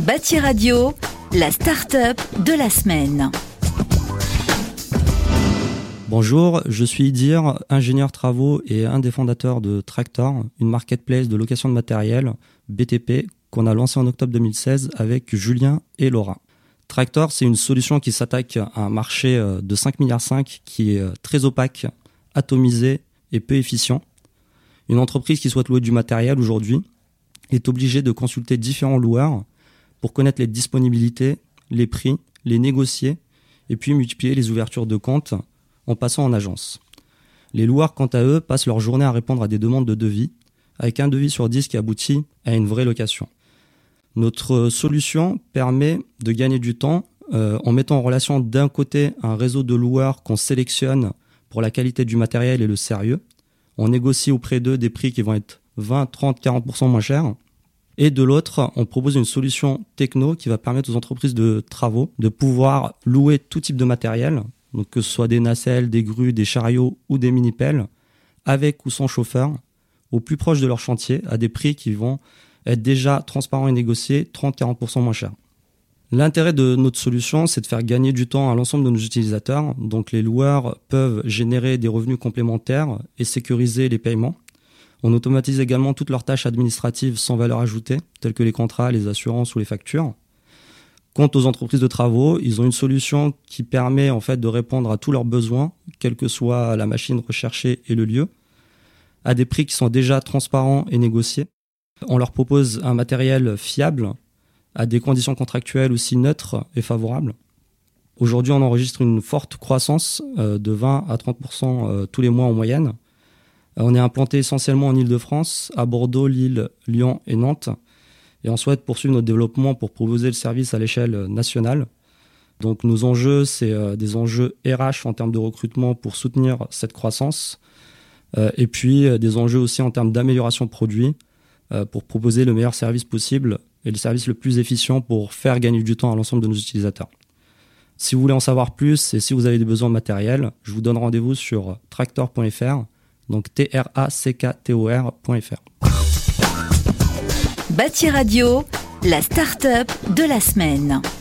Bâti Radio, la start-up de la semaine. Bonjour, je suis Idir, ingénieur travaux et un des fondateurs de Tractor, une marketplace de location de matériel, BTP, qu'on a lancé en octobre 2016 avec Julien et Laura. Tractor, c'est une solution qui s'attaque à un marché de 5,5 milliards qui est très opaque, atomisé et peu efficient. Une entreprise qui souhaite louer du matériel aujourd'hui est obligée de consulter différents loueurs pour connaître les disponibilités, les prix, les négocier et puis multiplier les ouvertures de compte en passant en agence. Les loueurs, quant à eux, passent leur journée à répondre à des demandes de devis, avec un devis sur 10 qui aboutit à une vraie location. Notre solution permet de gagner du temps en mettant en relation d'un côté un réseau de loueurs qu'on sélectionne pour la qualité du matériel et le sérieux. On négocie auprès d'eux des prix qui vont être 20, 30, 40% moins chers. Et de l'autre, on propose une solution techno qui va permettre aux entreprises de travaux de pouvoir louer tout type de matériel, donc que ce soit des nacelles, des grues, des chariots ou des mini-pelles, avec ou sans chauffeur, au plus proche de leur chantier, à des prix qui vont être déjà transparents et négociés, 30-40% moins chers. L'intérêt de notre solution, c'est de faire gagner du temps à l'ensemble de nos utilisateurs. Donc les loueurs peuvent générer des revenus complémentaires et sécuriser les paiements. On automatise également toutes leurs tâches administratives sans valeur ajoutée, telles que les contrats, les assurances ou les factures. Quant aux entreprises de travaux, ils ont une solution qui permet en fait de répondre à tous leurs besoins, quelle que soit la machine recherchée et le lieu, à des prix qui sont déjà transparents et négociés. On leur propose un matériel fiable, à des conditions contractuelles aussi neutres et favorables. Aujourd'hui, on enregistre une forte croissance de 20 à 30% tous les mois en moyenne. On est implanté essentiellement en Île-de-France, à Bordeaux, Lille, Lyon et Nantes. Et on souhaite poursuivre notre développement pour proposer le service à l'échelle nationale. Donc nos enjeux, c'est des enjeux RH en termes de recrutement pour soutenir cette croissance. Et puis des enjeux aussi en termes d'amélioration produit pour proposer le meilleur service possible et le service le plus efficient pour faire gagner du temps à l'ensemble de nos utilisateurs. Si vous voulez en savoir plus et si vous avez des besoins de matériel, je vous donne rendez-vous sur tractor.fr, donc tractor.fr. Bâti Radio, la start-up de la semaine.